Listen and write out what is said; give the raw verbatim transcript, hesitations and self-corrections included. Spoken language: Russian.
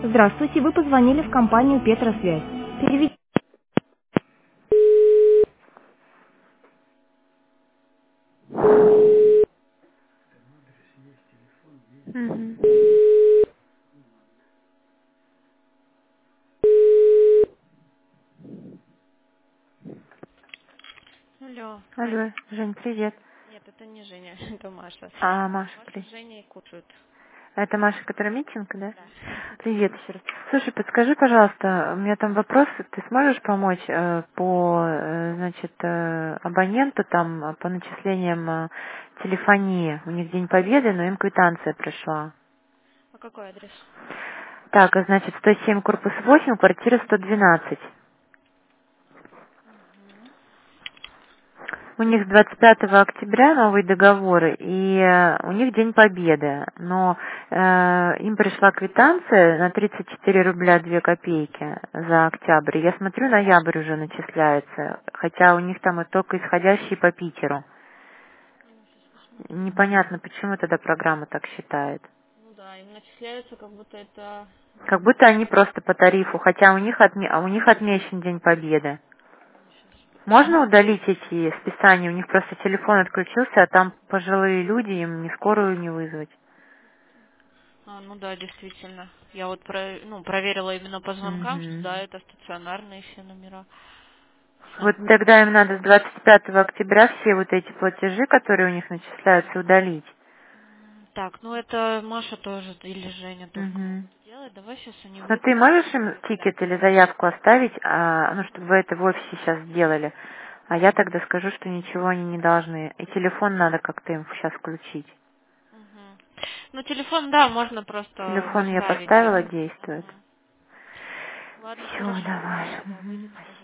Здравствуйте, вы позвонили в компанию Петросвязь. Переведите. Мгм. Алло, Ань. Алло, Жень, привет. Нет, это не Женя, это Маша. А, Маша, Маша привет. с Женей кушают. Это Маша, которая митинг, да? Да. Привет еще раз. Слушай, подскажи, пожалуйста, у меня там вопрос, ты сможешь помочь э, по, э, значит, э, абоненту там э, по начислениям э, телефонии? У них День Победы, но им квитанция пришла. А какой адрес? Так, а значит, сто семь, корпус восемь, квартира сто двенадцать. Угу. У них с двадцать пятого октября новые договоры, и э, у них День Победы, но э, им пришла квитанция на тридцать четыре рубля две копейки за октябрь. Я смотрю, ноябрь уже начисляется, хотя у них там и только исходящие по Питеру. Ну, сейчас посмотрю. Непонятно, почему тогда программа так считает. Ну да, им начисляется, как будто это... Как будто они просто по тарифу, хотя у них, отме- а у них отмечен День Победы. Ну, сейчас Можно посмотрю. удалить эти списания? У них просто телефон отключился, а там пожилые люди, им ни скорую не вызвать. А, ну да, действительно. Я вот про, ну, проверила именно по звонкам, что Мгм. да, это стационарные все номера. Сейчас. Вот тогда им надо с двадцать пятого октября все вот эти платежи, которые у них начисляются, удалить. Так, ну это Маша тоже или Женя только Мгм. могут сделать. Давай сейчас они Но выйдут. ты можешь им Проверять. тикет или заявку оставить, а, ну, чтобы вы это в офисе сейчас сделали, а я тогда скажу, что ничего они не должны. И телефон надо как-то им сейчас включить. Мгм. Ну, телефон, да, можно просто Телефон я поставить поставила, им. действует. Мгм. Ладно, Все, хорошо, давай. пусть, да, Мгм, выйдут, скажу.